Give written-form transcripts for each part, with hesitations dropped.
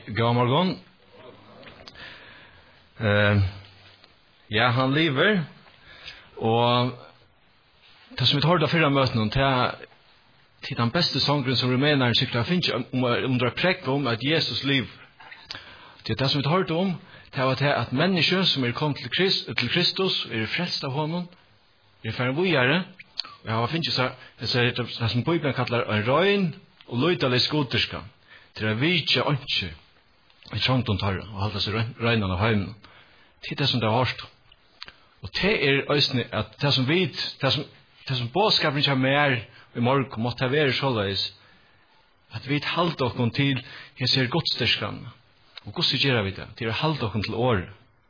God morgon. Ja, han lever. Og det som vi hørte før møten til den beste sangren som rumeneren sikkert har finnet under prekk om at Jesus lever. Det som vi hørte om, det var til at mennesker som kommet til Kristus, frelst av honom, ferdig vågjere, og jeg har finnet seg det som Bibelen kallar en røyn og løytelig skoterska, til å vite ikke i trangt om tarren, og holde seg røynene av heimen. Det det som det har hørt. Og det øyne at det som vi, det som bådskapen kommer med i morgen, måtte være såleis, at vi halter oss til jeg ser godstyrskene. Og hvordan gjør vi det? Til å halde oss til året.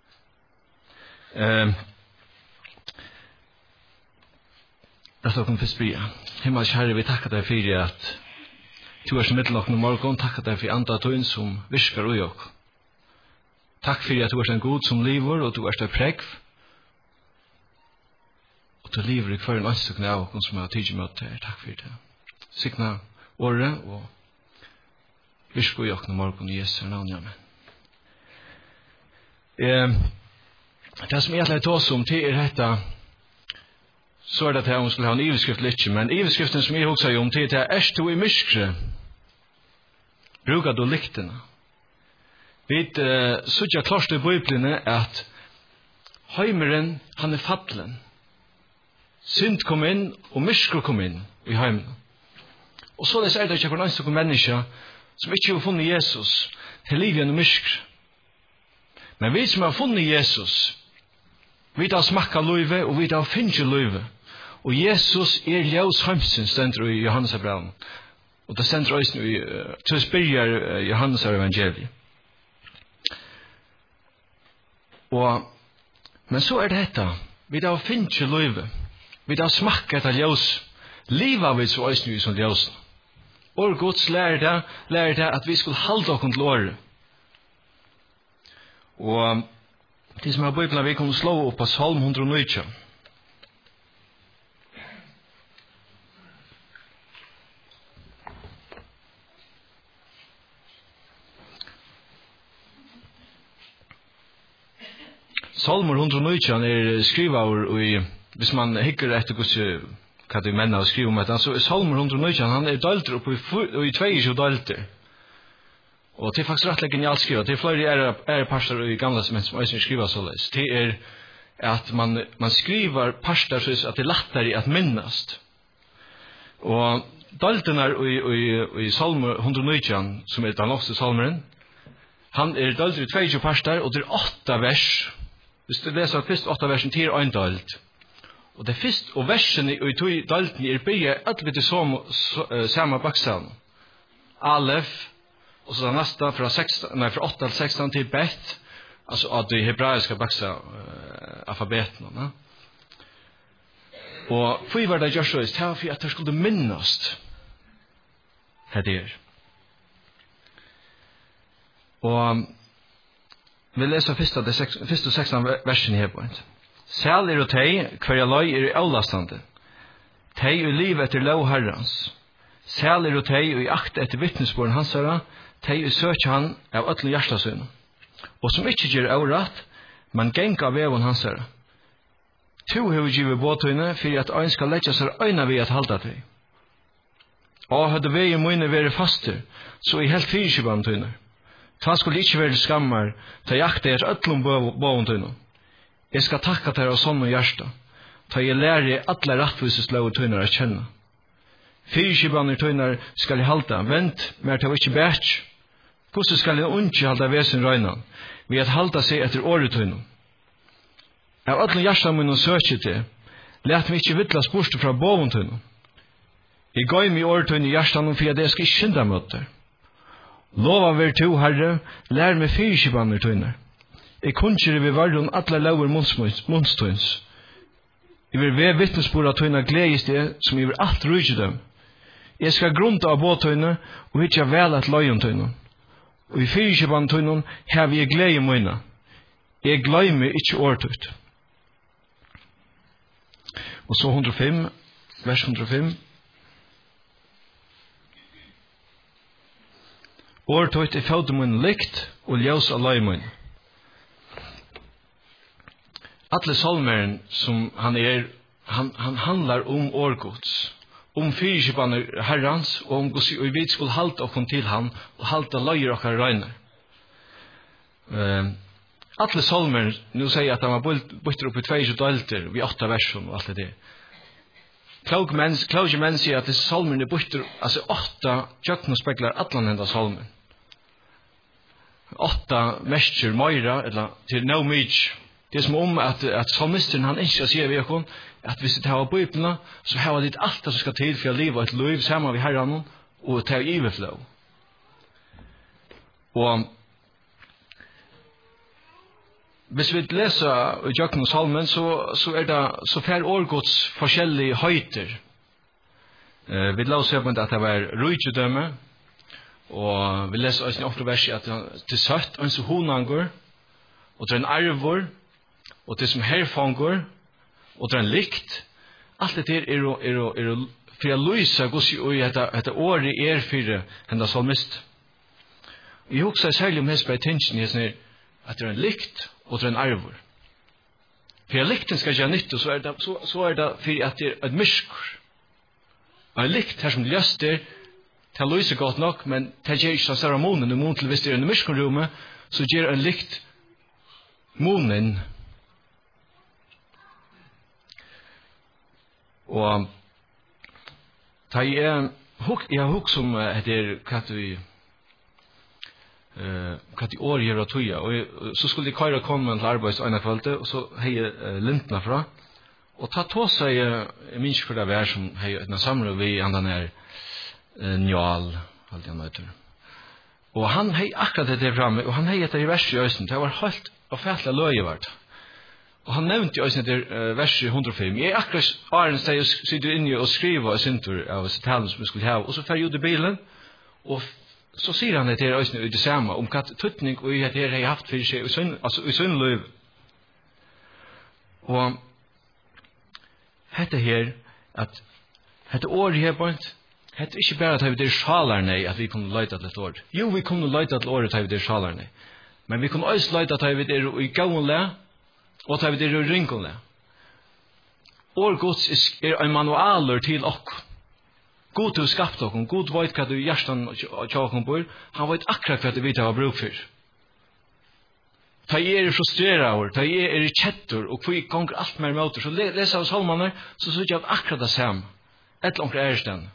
Låt oss først bli. Himmels Herre, vi takker deg for at du som mitt nok morgen, takker deg for andre tøyen som virker ui oss. Takk for at du en god som lever, og du en pregg. Og du lever i hver en anstøkning av oss som har tidlig møte her. Takk for det. Sikna året, og virker ui oss morgen i Jesu navn, amen. Det som jeg tar oss om til dette, så det at hun skulle ha en iveskrift litt, men iveskriften som jeg husker om til det du i myskre, bruker du liktene. Vi sutja klart i Bibelen at heimeren, han fatlen. Synd kom inn, og myskre kom inn i heimen. Og så det ikke for noen mennesker som ikke har funnet Jesus til liv gjennom myskre. Men vi som har funnet Jesus, vi har smakket løyve, og vi har finnet løyve. Og Jesus ljøs heimsen, stender i Johannes Abraham. Og det stender også til å spørre Johannes evangeliet. Men så det dette. Vi har finnet løyve. Vi har smakket av ljøs. Livet vi så også som ljøs. Og Guds lærer det at vi skulle halde oss til året. Og de som har Bibelen, vi kan slå opp på Salm 119. Salmer 119 skrivet hvis man hikker etter hva de menn har skrivet om det, så Salmer 119, han dølter oppe i 22 dølter. Og det faktisk rettelig genialt skrivet. Det flere parster i gamle som også skriver såleis. Det at man skriver parster så at det lettere at minnast. Og døltene i Salmer 119, som den låste salmeren, han dølter i 22 parster, og det 8 vers. Hvis du leser først 8 versen til en dølt. Og det første, og versene i 2 døltene bygget alle til samme bakstavn. Alef, og så det neste fra 8 til 16 til Bet, altså av de hebraiske alfabetene. Og for var det gjør så, det var for at det skulle minnast her. Og vi leser første 16 versen her på en. Sæl og tei, hver løy i avlastande. Tei i liv etter lov herrans. Sæl og tei i akt etter vittnesbåren hansara, tei i søkja han av øtlen hjertasøyne. Og som ikke gjør avratt, man genka av vevon hansara. To hever givet båtøyne, for at øyn skal letja seg øyna ved at halda tei. Og hadde vei i møyne være faster, så i helt fyrkjøbantøyne. Ta skulle ikke være skammar, ta jakte et øtlom båventøyne. Jeg skal takka til av sånn og hjärsta, ta jeg lære alle rettvises lov og tøyner å kjenne. Fyrkjøbaner tøyner skal jeg halda, vent, men ta ikke bært. Hvordan skal jeg unge halda vesen røyna, ved at halda seg etter åretøyner? Av øtlom hjärsta mun og søkje til, let meg ikke vittlas bort fra båventøyner. Jeg gøy meg åretøyner i hjertan, for at jeg skal ikke skynda møte. Lova ver to, Herre, lær meg fyrkjøbaner tøyner. Jeg kunnkjer ved varron alle lauer munstøyns. Jeg vil ved vittnesbord av tøyna gledes det, som jeg vil alt rydde dem. Jeg skal grunta av båtøyne, og hitja vel at løyen tøyne. Og i fyrkjøbaner tøyne, her vil jeg glede møyne. Jeg gleder ikke åretøyt. Og så 105, vers 105. År tøyt fødmun likt og ljós av løymun. Alle salmeren som han han handlar årgods, fyrkjipaner herrans, og hvordan vi skulle halte oss til han, og halte løyer okkar røyner. Alle salmer, nu sier at han var bytter opp i 22 dølter, vi 8 versjon og alt det der. Klauge menn sier at disse salmerne bytter, altså 8 tjøkken spekler atlan enda salmen. 8 mestjer møyra, eller til no mykje. Det er som at salmisteren han ikke sier vi okkur, at hvis det har bøyplene, så har det alt som skal til for å leve et liv sammen med herren og ta i overflow. Og hvis vi leser i Jøkken og Salmen, så fer årgods forskjellige høyter. Vi leser på at det var rujtjedømme, og vi leser også i 8 verset at det er søtt, og en som honangår, og det er en arvor, og det som herfanger, og det er en likt. Alt det er for å løse og etter året for henne salmist. Jeg husker særlig om hesper i tingene at det er en likt, og det er en arvor. For at likten skal gjøre nytt, så er det for at det er et mysker. Og en likt her som løster, det løser godt nok, men det gjør ikke så større månen, og månen til hvis det er en myskerrommet, så gjør en likt månen. Og jeg har hukk som heter hva de år gjør og tøya, og så skulle de køyre komme til arbeids ene kvalite, og så hei lintene fra, og ta tå seg, jeg minns for det vær som hei etna samråd vi andan njal, alt jeg nøyter. Og han hei akkurat det der framme, og han hei etter i verset i øysen, det var helt og fætla løyevart. Og han nevnte i øysen etter verset 105. Jeg akkurat Arne sitter inne og skriver i sintur av talen som vi skulle ha, og så fer jeg ut i bilen, og så sier han det til øysen i det samme, om hva tøtning og at det har haft for seg i sin løy. Og hette her, at hette året her på hette ikke bare at vi er sjalerne at vi kunne løyta til et år. Jo, vi kunne løyta til året at vi er sjalerne. Men vi kunne også løyta til at vi er i gavnle, og at vi er i ringonle. Årgods er en manualer til okkur. God til å skapte okkur, god vet hva du hjertan tja okkur bor, han vet akkurat hva vi tar bruk for. Ta jeg frustrera ta jeg kjettur, og hva gonger alt mer møter, så leser av salmaner, så sier jeg akkurat det samme, et langt ærestein.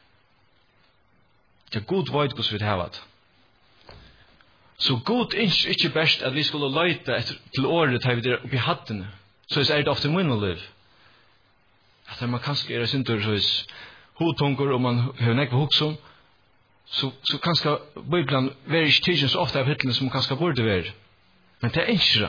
Det er god vet hva vi tar det. Så god ikke best at vi skulle løyte til året til vi der oppi hattene, så er det ofte min liv. At man kanskje er sintur så hodtunker, og man har nekva hoksom, så kanskje Bibelen være ikke tidsen så ofte av hitlene som kanskje burde være. Men det er ikke.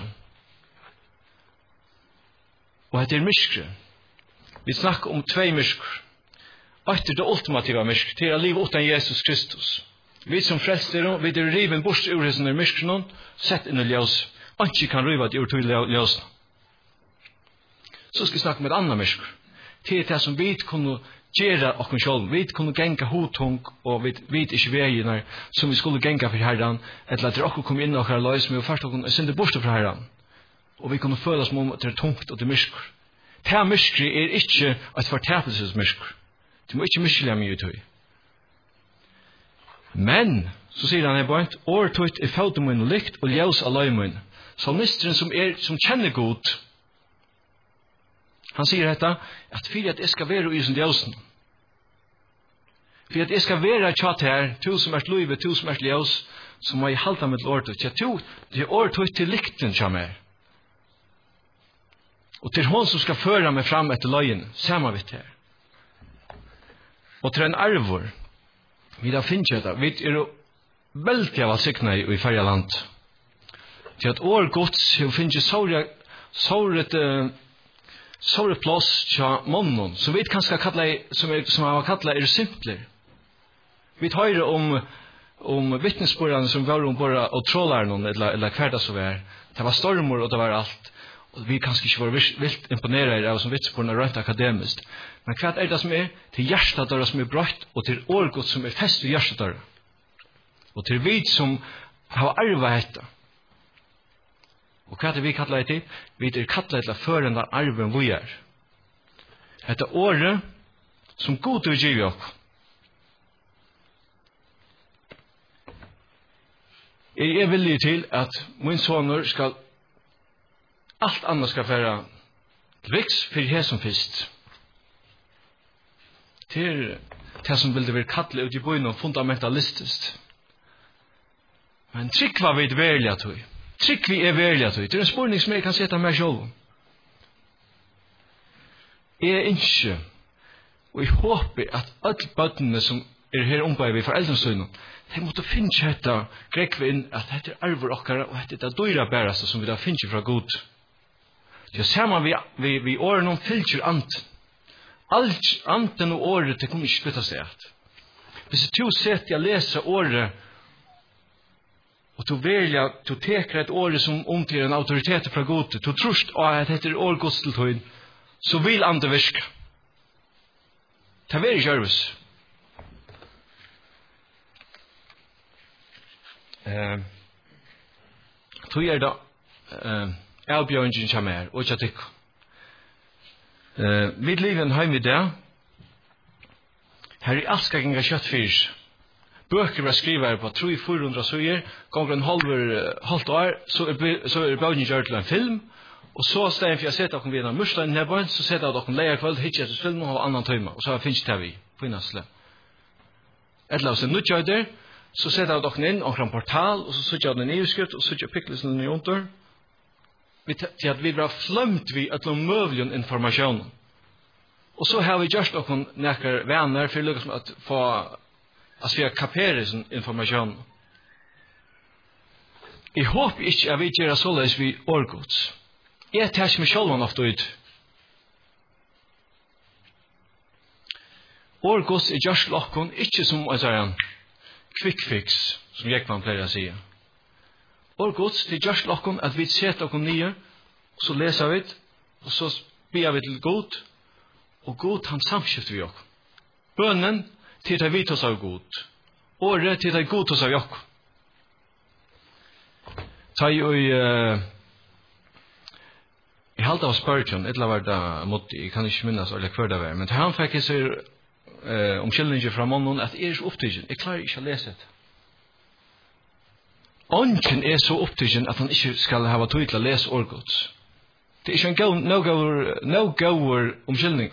Og det er myskre. Vi snakker om 2 myskre. Etter det ultimativa myskre, til å liv uten Jesus Kristus. Vi som frelst vi er riven bort ur hesson myskre, sett inn i ljøs. Anki kan riva det ur til ljøs. Så skal vi snakke om et annet myskre. Til det som vi kunne gjøre okken sjálv. Vi kunne genga hodtung, og vi vet ikke vegene som vi skulle genga for herran, eller at okken kom inn i okkar løy, som vi først okken sinde bort fra herran. Og vi kunne føle oss om at det er tungt og det er myskre. Det myskre er ikke et fortapelsesmyskre. Du må ikke myskle mye ut. Men, så sier han her på et, årtøyt er fautemun likt og ljøs av løymun. Salmisteren som kjenner god, han sier dette, at for at jeg skal være i sin ljøsen, for at jeg skal være tjatt her, to som er løyve, to som er ljøs, så må jeg halta mitt årtøyt. Det er årtøyt til likten som er. Og til hon som skal føre meg fram etter løyen, samme vidt her. Og til en arvor, vi da finner dette, vi er veldig av alt sikna i færre land. Til at årgods, vi finner såret plass til månen, som vi kanskje som har kallet simpler. Vi hører om vittnesbordene som var ombord og trålaren, eller hverdag som var. Det var stormer, og det var alt. Og vi kanskje ikke var vilt imponeret av som vittnesbordene rønt akademisk. Men hva er det som er? Til hjertedøra som er brøtt, og til årgods som er fest i hjertedøra. Og til vi som har arvet dette. Og hva er det vi kallar det til? Vi er kallar det til før enn arven vi er. Dette året som god vil give oss. Jeg er villig til at min sonur skal alt annet skal være viks for det som først. Til det som vil det være kattle ut i bøyene og fundamentalistisk. Men trykk var vi et verlig tog. Trykk vi er verlig tog. Det er en spørning som jeg kan sette meg selv. Jeg er ikke, og jeg håper at alle bøttene som er her ombei ved foreldrensøyene, de måtte finne dette grekve inn at dette er arver okkara, og dette er det døyra bæraste som vi da finner fra Gud. Det ser man vi årene om fylkjer anten. Alt anten og året det kunne ikke spytta seg at. Hvis du setter jeg leser året, og du velger, du teker et året som omtyr en autoritet fra Gud, du trust at dette er årgods til tøyen, så vil andre virke. Det er ikke arbeids. Tog er da avbjørningen kommer her, og ikke tikk. Mitt liv er hjemme i dag. Her er alt skal gjenge kjøtt fyrs. Bøker var skrivet på 300-400 søyer, ganger en halvt år, så er bøkene gjort til en film, og så stedet for jeg sett dere ved en mursdag i nebøyen, så sett dere leia kveld, hittet etter film og ha annan tøyma, og så finnes det vi, på innasle. Etter av seg nødgjøyder, så sett dere inn omkring portal, og så sitter jeg den i skrift, og så sitter jeg pikkelsen i under, til at vi var flømt vi at noen møvelig informasjon. Og så har vi gjort noen nekker venner for liksom at få vi har kaperet sånn informasjon. Jeg håper ikke at vi gjør det så løs vi årgods. Jeg tar ikke meg selv ofte ut. Årgods er gjort noen ikke som en quick fix, som Jekvann pleier å si. Årgods er gjort noen at vi setter noen nye, og så leser vi det, og så ber vi til God, og God han samskifter vi oss. Bønnen til det vi tos av God. Året til det God tos av oss. Ta jeg halte av spørsmål, et eller annet var det, jeg kan ikke minnes eller hver det var, men til han fikk jeg så omkyldninger fra mannen at jeg er så opptidgen, jeg klarer ikke å lese det. Ånden er så opptidgen at han ikke skal ha tid til å lese årgods. Det er ikke en no-goer omkyldning.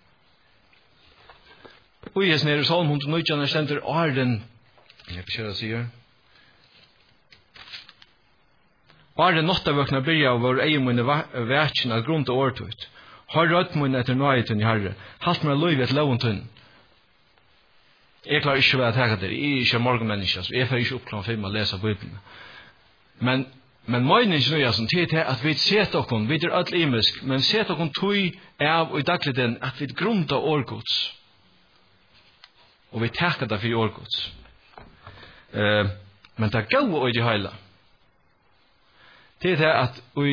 Og jeg er Salm 119 stender Arden, jeg vet ikke hva jeg sier, Arden nottavøkna byrja av vår egen munne vætjen av grunn til årtut. Har rødt munne etter nøyten i Herre. Halt meg løyve et loventun. Jeg klarer ikke å være takket der. Jeg er ikke morgenmenneske, så jeg får ikke opp klant 5 å lese Bibelen. Men meningen er som til at vi ser dere, vi er alt imisk, men ser dere tog av og i dagligheten at vi grunner årgods. Og vi takker det for årgods. Men det er gau og i det hele. Det er at i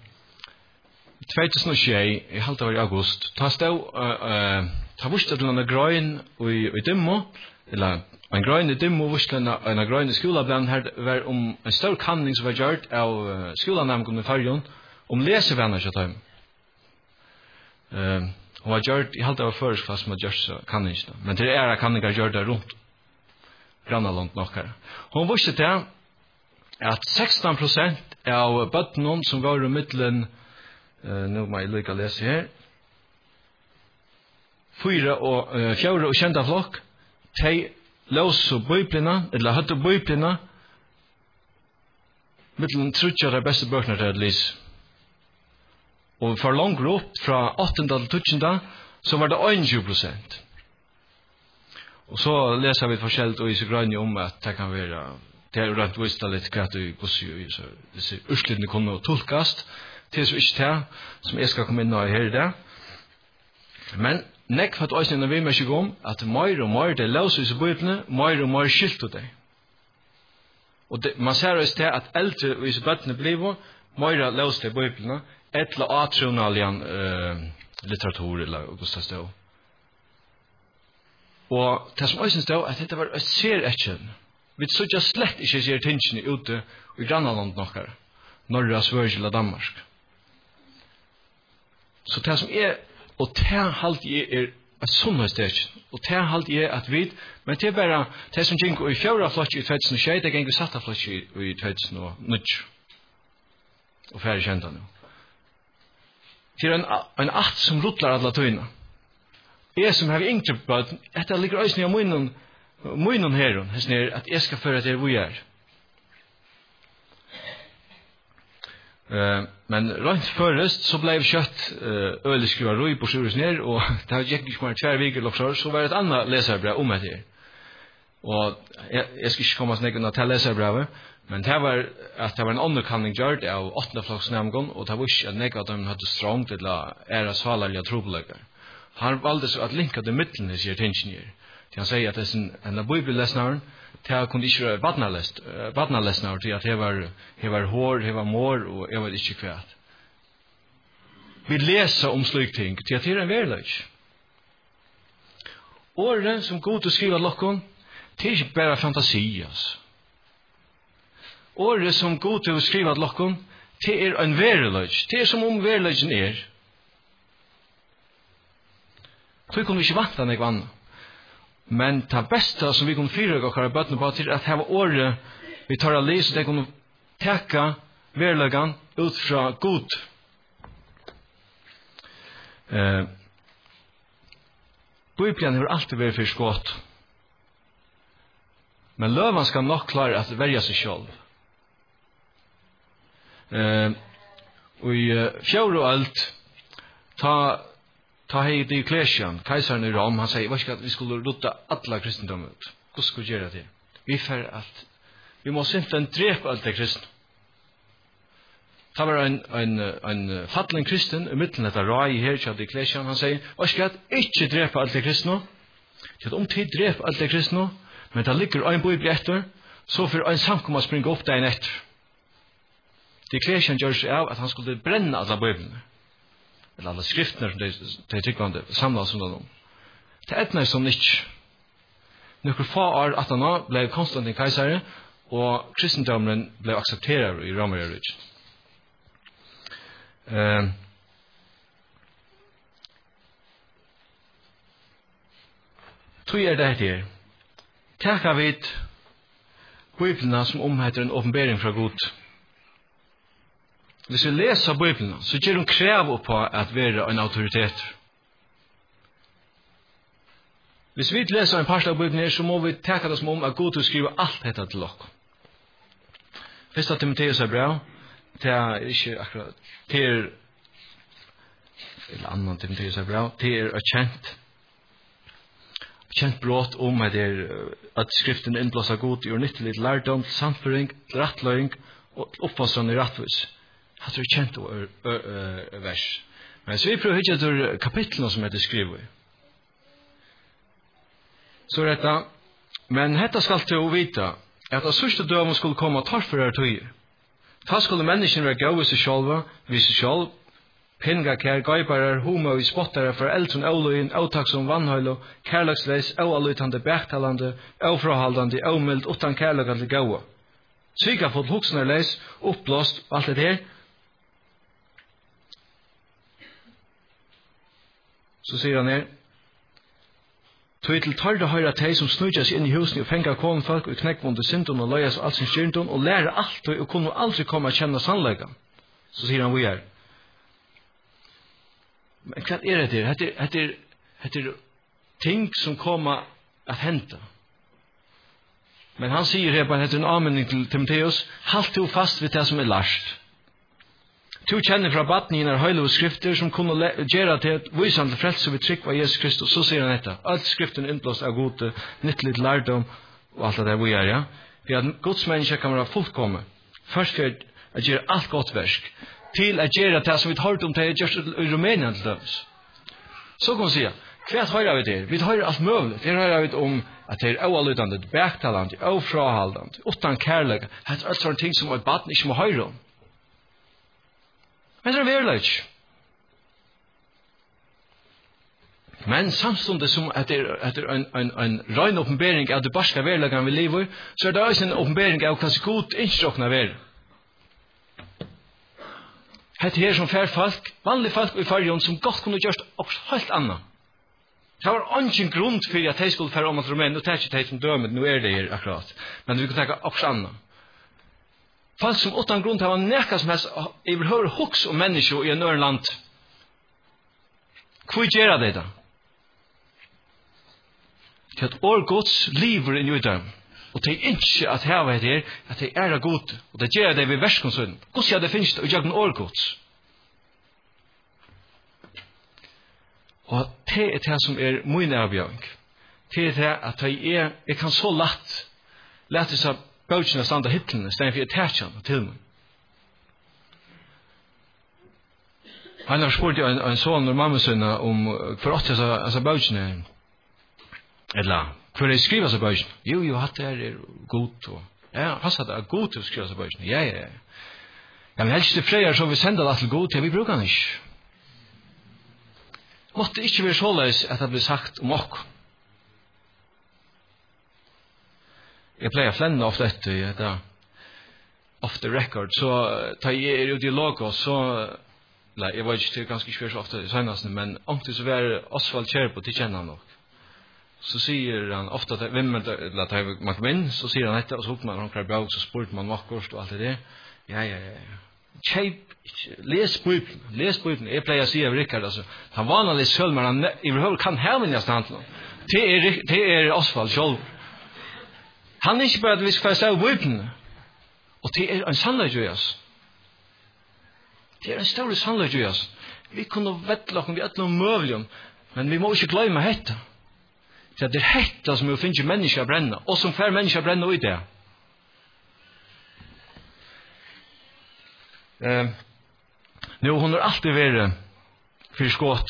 2021, i halvt av august, ta vurste til en grøn i Dymmo, eller en grøn i Dymmo, vurste en grøn i skolabladen, her var en stor kanning som var gjort av skolanamgående fargen, lesevenner til dem. Hun var gjort, i halvt av føresklass som var gjort kanningsene, men det er kanninger gjort der rundt, grannaland nok her. Hun vurste til at 16% av bøttene som var i middelen, nå må jeg lykke å lese her, 4 og kjente flokk, de løse bøyplene, eller hadde bøyplene, middelen trutja de beste bøkene til å lese. Og for langt opp, fra 8. til 12. så var det 21%. Og så leser vi forskjellig og i så grønne om at det kan være det er rent vist litt hva du gosser så disse urslidene kunne tolkast til så ikke det som jeg skal komme inn og her i det. Men nekk for at øyne vi med ikke om at mer og mer det løser i bøyplene, mer og mer skilt til det. Og det, man ser også til at eldre og disse bøttene blir mer løser i bøyplene et eller atronalian litteratur eller Gustav Stå. Og det som også stod at dette var et ser-etjen Vi så slett ikke ser tingene ute i grannlandet nokkere. Norra Sverige eller Danmark. Så det som og det halvt et sunnhetssteg, og det halvt at vi, men det bare, det som gikk i fjøra flott i 2006, det gikk i satta flott i 2009. Og færre kjenta nå. Det en akt som ruttlar alla tøyna. Jeg som har yngre på at dette ligger øysene av munnen herren, at jeg skal føre til hvor jeg er. Men rent først så blev kött ölskriva roi på sjurus ner och det gick inte mer 2 veckor så var det ett annat läsarbrev om det. Och jag ska inte komma snägga till läsarbrevet, men det var att det var en underkanning gjort av 8 flocks namngon och det var inte att neka att de hade strong till era svalaliga trobläggar. Han valde så att linka det mitten i sitt tensioner. Han säger att det är en bibellesnaren det kunde inte vara vattnalesnar till att det var hår, det var mår och jag vet inte kvart. Vi läser om slik ting till att det är en verklighet. Åren som god att skriva lockon det är inte bara fantasias. Åren som god att skriva lockon det är en verklighet. Det är som om verkligheten är. Så kunde vi inte vanta något annat. Men det bästa som vi kunne fyra och bötna på till att ha året vi tar att läsa det kunne täcka verkligen ut från god. Bibeln har alltid varit förskott. Men lövan ska nog klara att välja sig själv. Och i fjärde och allt ta hej Diocletian, kejsaren i Rom, han säger, vad vi skulle rota alla kristendom ut. Hur ska vi göra det? Vi för att vi måste inte drepa allt det kristna. Det var en fattelig kristen i mitten av rai her til Diocletian, han säger, vad ska inte drepa allt det kristna? Till om tid drepa allt det kristna, men det ligger en bibel efter, så för en samkomma springa upp dagen efter. Diocletian gör sig av att han skulle bränna alla bibeln. Eller alla skrifterna som de tyckande samlas under dem. Det etnar som ikke. Några få år at han blev Konstantin kejsare, og kristendommen blev aksepteret i Romerriket. Tog det her. Takka vid Bibeln som omheter en åpenbering fra Gud. Hvis vi leser Bibelen, så gjør hun krav på at være en autoritet. Hvis vi leser en part av Bibelen, så må vi tenke det som om at Gud skriver alt dette til oss. Første Timoteus brev, det er ikke akkurat, det er, eller annan Timoteus brev, det er kjent brott om at skriften innblåser Gud i nyttelig lærdom, samføring, rattløying og oppfostring i rattvis. Det er kjent vers. Men så vi prøver ikke etter kapitlene som det skriver. Så dette, men dette skal til å vite at av sørste døven skulle komme torfere tøyer. Da skulle menneskene være gode i seg selv, vise selv, pengar, gøybarer, homo, spottere, foreldren, avløyen, avtaksom, vannhøylo, kærlagsleis, avalytande, bergtalande, avfrahaldande, avmild, utan kærlagande gode. Svika fått hoksenerleis, uppblåst, alt det her. Så sier han her, tog til tarde høyre teg som snudja seg inn i husen og fengar kålen folk og knekkvånde synden og løyas og alt sin styrndom og lære alt og kunne aldri komme og kjenne sannleggen. Så sier han vi er. Men hva er det her? Det er ting som kommer at hente. Men han sier her på en anmenning til Timoteus, halt du fast ved det som er lært. Du kjenner fra baden i denne høylove skrifter som kunne gjøre til visende frelse ved trykk av Jesus Kristus. Så sier han dette. Alt skriften innblåst av gode, nyttelig lærdom og alt det vi er, ja. For at Guds menneske kan være fullkommen. Først for å gjøre alt godt versk. Til å gjøre det som vi har hørt om det i Rumænien til døms. Så kan vi si, hva hører vi til? Vi hører alt mulig. Det hører vi om at det er overlydende, bergtalende, overfrahaldende, utan kærlighet. Det er alt sånne ting som et baden ikke må høre om. Men det er verlig. Men samstundes som etter en rein oppenbering av det barska verlagan vi lever, så det også en oppenbering av hva god innstrokna ver. Hette her som folk, vanlige folk i fargen, som godt kunne gjort også helt annet. Det var ingen grunn for at de skulle fære om at Romen, nå tar ikke de som dømet, nå det her akkurat. Men vi kunne tenke også annet. Folk som utan grunn til å ha nekka som helst, jeg vil høre hoks om mennesker i en øren land. Hvor gjør det da? Til at årgods lever inn i dem. Og det er ikke at her var det at det er god. Og det gjør det ved verskonsønnen. Hvordan det finnes det å gjøre årgods? Og det er det som er min avgjøring. Det er det at jeg kan så lett seg bøtjene standa hittlene, stedet for jeg tætjen til meg. Han har spurt en sånn og mammasønne om hvor åtte altså bøtjene eller hvor jeg skriver seg bøtjene. Jo, at det er god. Ja, pass at det er god til å skrive seg bøtjene. Ja. Men helst det freier så vi sender det til god til vi bruker den ikke. Måtte ikke være såleis at det blir sagt om okk. Jeg pleier å flenne ofte etter off the record, så da jeg er ute i logo, så jeg vet ikke, det er ganske ikke så ofte i seneste, men om det så var Osvald Kjærbo til kjenner han nok. Så sier han ofte at hvem man kommer inn, så sier han etter, og så hukte man omkring bra, så spurte man vakkost og alt det der. Ja. Les Bibelen. Jeg pleier å si av Rikard, altså, han vanlig selv, men han i hverhånd kan hervinne stand til noe. Det er Osvald selv. Han er ikke bare at vi skal få Bibelen, og det er en sannhet i oss. Det er en større sannhet i oss. Vi kunne vettle oss, vi er noe møvelig, men vi må ikke glemme dette. Det er dette som vi finner mennesker å brenne, og som får mennesker å brenne ut det. Nå hun har alltid vært for skått.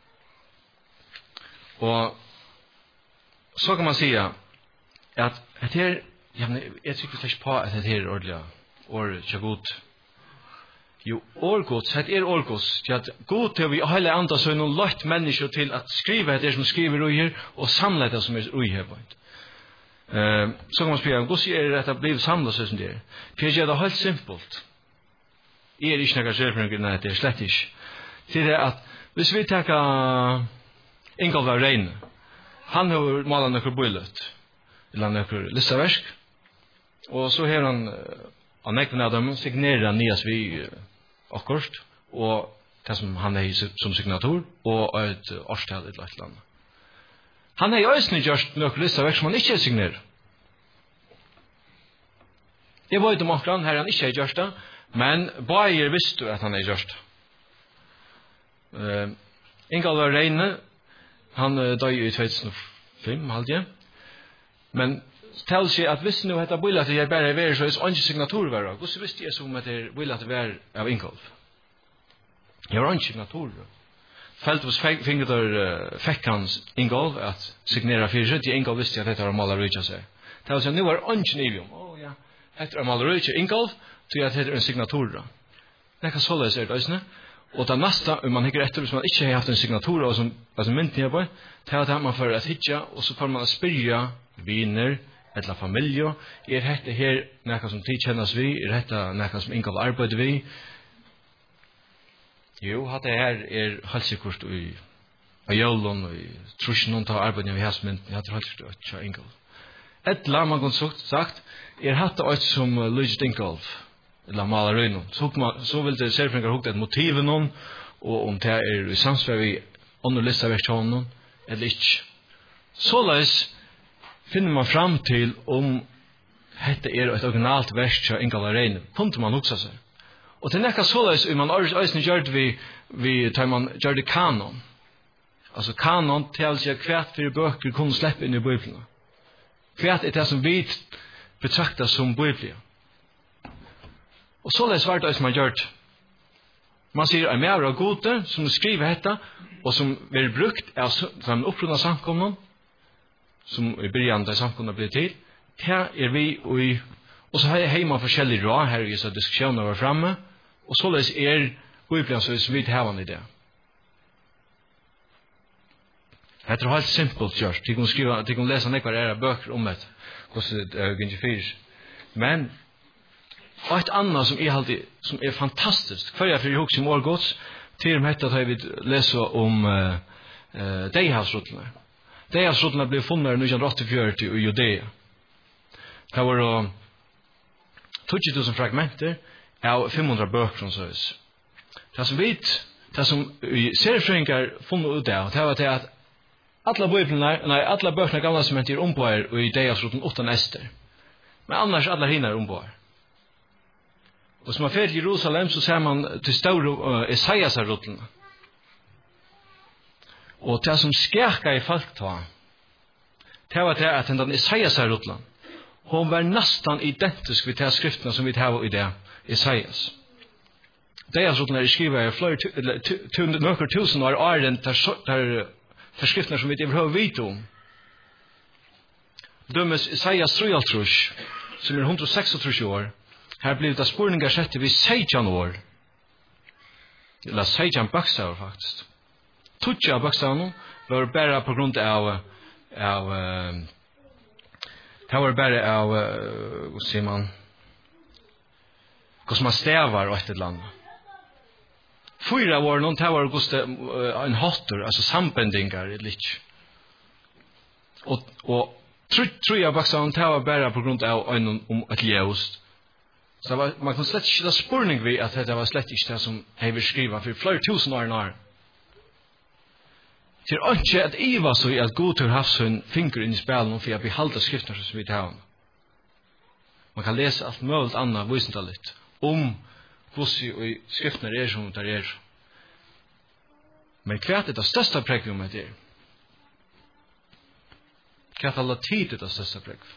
Og så kan man si at her, jeg tykker ikke på at det her er ordentlig år ikke godt. Jo, årgods, det er årgods. Det er god til vi hele andre så er noen lagt mennesker til at skrive det som skriver ui her, og samle det som er ui her. Så kan man spørre, hvordan er det at det blir samlet sånn som det er? For jeg gjør det helt simpelt. Jeg er ikke noen selvføring, nei, det er slett ikke. Det er at hvis vi tenker Ingolf av Reine, han har malet noen bøylet, eller noen listaversk, og så har han av nekven av dem signerer Nias vi akkurat, og det som han er som signatur, og et årstall et eller annet. Han har jo også gjort noen listaverk som han ikke signerer. Jeg vet om akkurat her han ikke har gjort det, men Bayer visste at han er gjort. Ingolf av Reine, han døg i 2005, halde jeg. Men tell seg at hvis nu hetta bøyla til jeg bare er veri, så er det ikke signatur vera. Hvordan visste jeg som at det er bøyla til veri av Ingolf? Jeg har ikke signatur. Feltvis finner der fekk hans Ingolf at signera fyrir, til Ingolf visste at dette var maler rydja seg. Tell seg, nu var ikke nivium. Ja, dette er maler rydja Ingolf, til at dette er en signatur. Det kan såleis er det også. Og det neste, om man hikker etter, hvis man ikke har haft en signatur, og som mynten her på, det er at man får et hitja, og så får man spyrja viner, eller familie, er dette her nekka som tid kjennes vi, er dette nekka som Ingolf arbeider vi. Jo, at det her er helt sikkert i jølun, og i trusjonen til arbeidet vi har som mynten, det er helt sikkert til Ingolf. Et la man kunne sagt, er dette også som Lugit Ingolf, eller malerøyne. Så vil det serfringer hukte et motiven noen, og om det er i samsvar vi underlista versjonen, eller ikke. Såleis finner man fram til om dette er et originalt vers til Ingolf av Reine. Punktet man huksa seg. Og til nekka såleis, man øyne gjør det vi tar man gjør det kanon. Altså kanon til seg hvert fyrir bøker kunne slippe inn i Bibelen. Hvert er det som vi betrakter som Bibelen. Og såleis var det som man gjør det. Man sier en mer av gode som skriver dette, og som blir brukt av den opprunna samkomnen, som i begynnelsen av samkomnen blir til. Her er vi, og så har man forskjellige råd, her er så diskusjoner var fremme, og såleis er Bibelen som vi tar i det. Det helt simpelt gjort. De kan läsa några era böcker om det. Hur det går för. Men ett annat som är fantastiskt. För jag för ihåg som årgods till de hette att vi läsa om Deihavsrotlarna. Deihavsrotlarna blev funna i 1984 i Judea. Det var 20.000 fragmenter av 500 böcker som sägs. Det som serfrängar funnet ut av, det var det att alla böckerna gamla som heter ombåer och i Deihavsroteln utan Ester. Men annars alla hinner ombåer. Och som man färd i Jerusalem så ser man till stora Esaias-rotlarna. Og det som skjerka i folktalet, det var det at den Esaias-rotlan, hon var nästan identisk med de skrifterna som vi har i det, Esaias. Esaias-rotlan skrivet i några tusen år enn de skrifterna som vi ikke har vit om. Dømes Esaias 3, som 136 år, her blir det spurningar sett vid 16 år, eller 16 bokstaver faktisk. Tutja bokstaven var bara på grund av det var bara av vad säger man hur man stävar och ett land. Fyra var någon det var en hotter, alltså sambindingar lite. Och tror jag bokstaven det var bara på grund av om ett ljus. Så man kan slett inte spurning vid att det var slett inte det som jag vill skriva för flera tusen år när. Til ikke at Iva så i at god til haft sin finger inn i spelen for å behalde skriftene som vi tar. Man kan lese alt mulig annet visentaligt om hvordan skriftene som det Men hva er det største prekket om det Hva er alle tid det største prekket?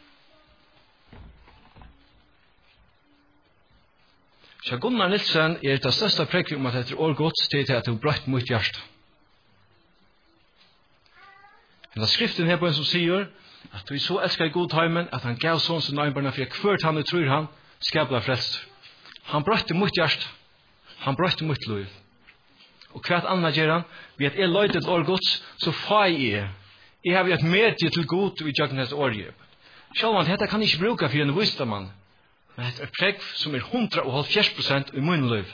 Så Gunnar Nilsen det største prekket om at det årgods til at du brøtt mot hjertet. Men skriften her på en som sier at vi så elskar god heimen at han gav sånn som nøybarna for hvert han og tror han skal bli frelst. Han brøtte mot hjert. Han brøtte mot liv. Og hva annet gjør han? Ved at jeg løyte til årgods så fai jeg. Jeg har et medje til god vi gjør denne årgjøp. Selv om dette kan jeg ikke bruke for en visdommann. Men det er pregg som 170% i min liv.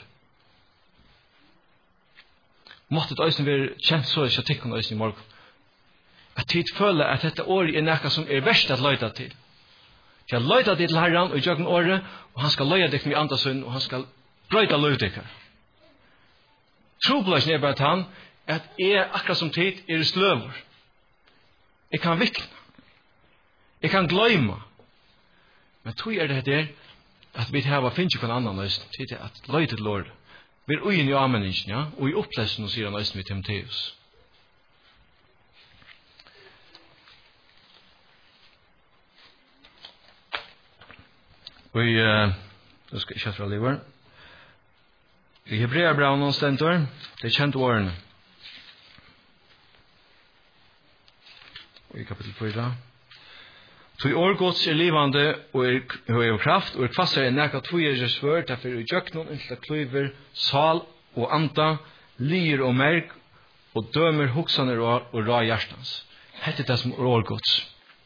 Måtte det også være kjent så i statikken også i morgen. At tid føler at dette året nekka som verst at løyta til. Jeg løyta til Herren og gjør den året, og han skal løyta deg med andasønn, og han skal brøyta løyta. Trobladsen bare til han, at jeg akkurat som tid i sløver. Jeg kan vikne. Jeg kan gløyma. Men tog det der, at vi her finnes ikke en annen løsning, til at løyta til året. Vi ugen i anmenningen, ja, og i opplesen sier han løsning med Timotheus. Då ska jag köra livet. I Hebreerbrevet stendur, det kjent årene. Og i kapitel 4. Tog årgods livande og kraft, og kvassar nekka tvogjere svør, derfor i djøknon inntil klyver, sal og anta, lir og merk, og dømer hoksaner og ra hjertans. Hette det som årgods.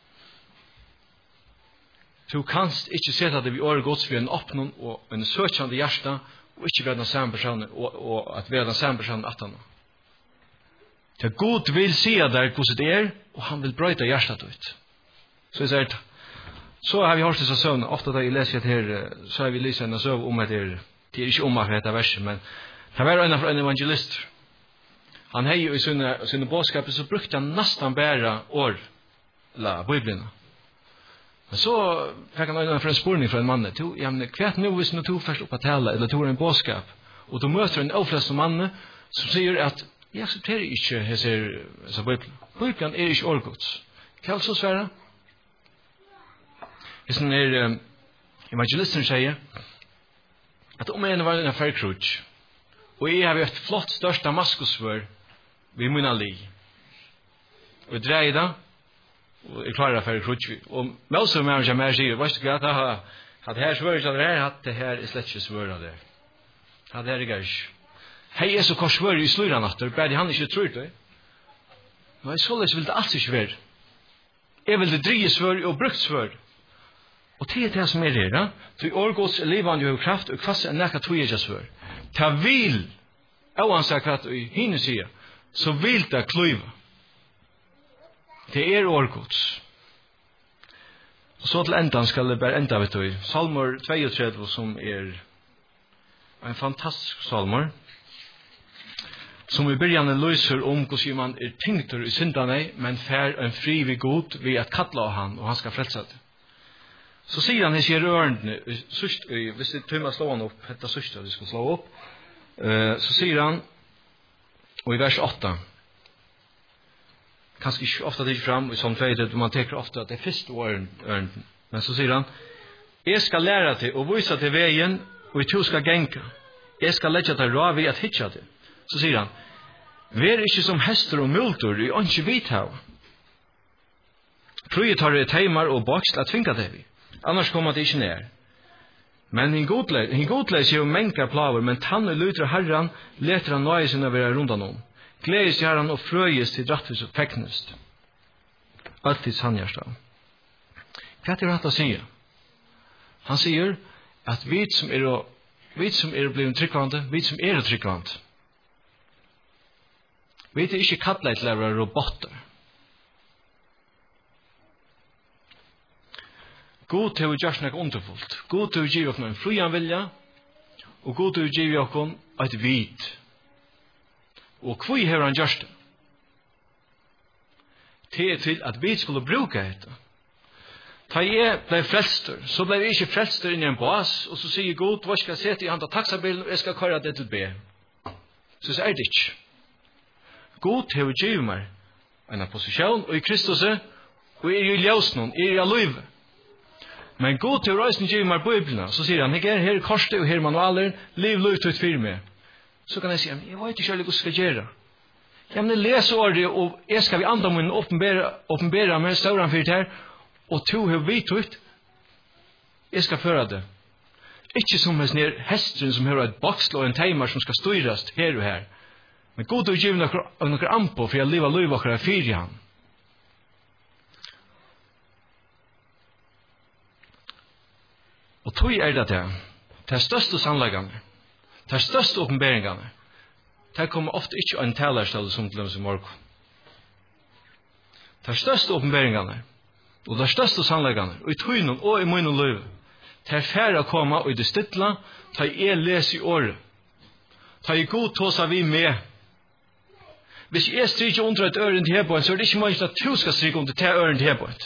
Du kanst ikke sette det vi årgods ved en åpnen og en søkjande hjärsta, og ikke ved den samme personen, og at ved den samme personen at han. Til Gud vil se der hvordan det og han vil brøyta hjertet ut. Så jeg sier, så har vi hørt disse søvn, ofte da jeg leser her, så har vi lyst en søv om at det er ikke om akkurat dette verset, men det var en evangelist. Han hei jo i sine bådskaper, så brukte han nesten bare år, la Bibelen. Men så fikk han øynene for en spurning fra en mann. Hva nå hvis du først opp å tale, eller du har en bådskap, og du møter en avflest mann som sier at jeg aksepterer ikke hese Bibelen. Bibelen er ikke årgods. Hva er det så svære? Hvis den evangelisten sier at om en var en affærkrutsk, og jeg har et flott størst damaskusvør ved Munali, og jeg dreier det, og jeg klarer affære krutsk, og Mose med meg mer sier, vet du hva, at her svør ikke at det her er slett ikke svør av det. At det her er ikke. Hei er så kors svør i sløyren at det, bare han ikke tror det. Nei, således vil det alls ikke være. Jeg vil det drige svør og brukt svør. Og det det som her, ja? Så årgods livan jo kraft og kvasse en nekka togjeja svør. Ta vil, oansett hva i hine sida, så vil det kluiva. Det årgods. Og så til endan skal det bare enda, vet du, Salmer 32, som en fantastisk salmer, som i byrjan løser hvordan man tyngter i syndane, men fær en fri vid god ved at kalla av han, og han skal frelsa det. Så sier han hans i rørende, hvis det tømmer slå han opp, dette sørste vi skal slå opp, så sier han, og i vers 8, kanskje ikke ofte det ikke fram, i sånn feidet, man teker ofte at det første åren, men så sier han, jeg skal lære til og vise til veien, og jeg skal genka. Jeg skal legge til råd ved at hitja det. Så sier han, vær ikke som hester og multer i åndsje vithav. Prøy tar det teimar og boks at tvinga det vi. Annars kommer det ikke ned. Men hin godleis jo menka plaver, men tann og lutra herran leter han nøye sinne være rundan om. Gledes til herran og frøyes til drattvis og feknest. Alltid sannhjersta. Hva er det rett å si? Han sier at vi som blevet tryggvande, vi som tryggvande, vi er ikke kallet til å være roboter. God til å gjøre noe underfullt. God til å gi oss en frian vilja, og god til å gi oss et vit. Og hva har han gjort det? Det er til at vi skulle bruke dette. Da jeg ble frelster, så ble jeg ikke frelster inn i en bås, og så sier God, hva skal jeg sette i handa taxabilen, og jeg skal køre det til B. Så er det ikke. God har givet meg en posisjon, og i Kristus, og i ljøsnen, i livet. Men God har reisen givet meg Bibelen, så sier han, her er korset, og her er manualer, liv ut for meg. Så kan jeg si, jeg vet ikke hva jeg skal gjøre. Ja, men jeg leser ordet, og jeg skal vi andre munnen åpenbære meg større for det her, og to har vidt ut, jeg skal føre det. Ikke som en hestren som har et boksel og en timer som skal styres her og her. Men god å give noen anpå for å leve liv og kjøre fyr i han. Og tog det til største sannleggene, til største åpenbæringene, det kommer ofte ikke en talerstelle som til dem som morgen. Til største åpenbæringene, og det største sannleggene, og i tøynen og i munnen liv, til færre å komme og i det stidla, til jeg leser i året, til jeg god tåsa vi med. Hvis jeg stryker under et øren til hebøyen, så er det ikke mange at du skal stryke under til øren til hebøyen.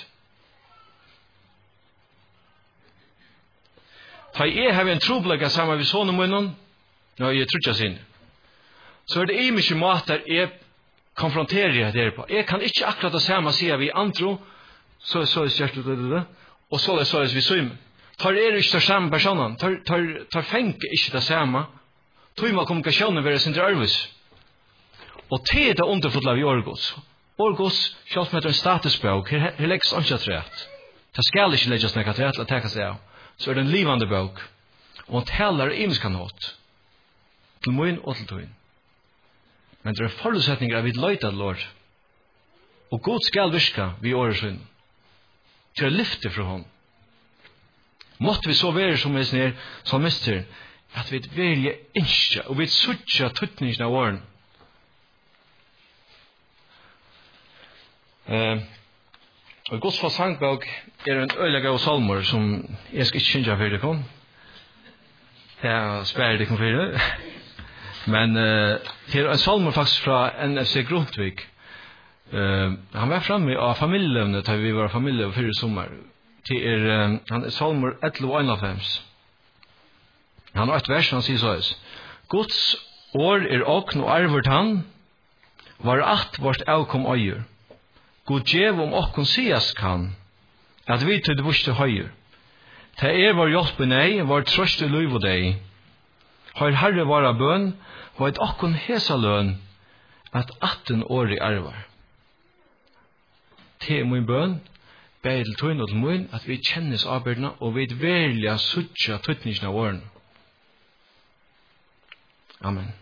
Til jeg har en troblegge sammen med sånne munnen, når jeg tror ikke sin, så er det i mye måter jeg konfronterer det på. Jeg kan ikke akkurat det samme si vi antro, så er det det, og så er det vi søymer. Tar ikke det samme personen, tar fengt ikke det samme, tog med kommunikasjonen være sin drarvis. Og til det underfullet vi årgods. Årgods, selv som heter en statusbok, her legges ikke træt. Det skal ikke legges noe træt til å tenke seg av. Så er det en livande bok, og han taler imenskannått, til mun og til tøyen. Men det er forutsetninger av vi løyta lår, og god skal virka vi åresøyne, til å lyfte fra hånd. Måtte vi så være som vi snir, som mister, at vi velger innskja, og vi suttja tuttningen av åren. Og Guds fast sangbok en øyelig av salmer som jeg skal ikke kynne for det kom. Jeg spærer det kom for det. Men det en salmer faktisk fra NFC Grundtvig. Han var fremme av familielevnet da vi var familie og fyrre sommer. Han salmer 11:51. Han har et vers, han sier så. Guds år åkn og arvert han, var at vårt avkom øyer. God djev okkon sias kan, at vi til det vorste høyer. Ta var hjelpe nei, var trøst i liv og deg. Har herre vara bøn, og et okkon hesa løn, at 18 år i arvar. Te min bøn, bæg til tøyn og til min, at vi kjennes arbeidna, og vi velja suttja tøytningen av åren. Amen.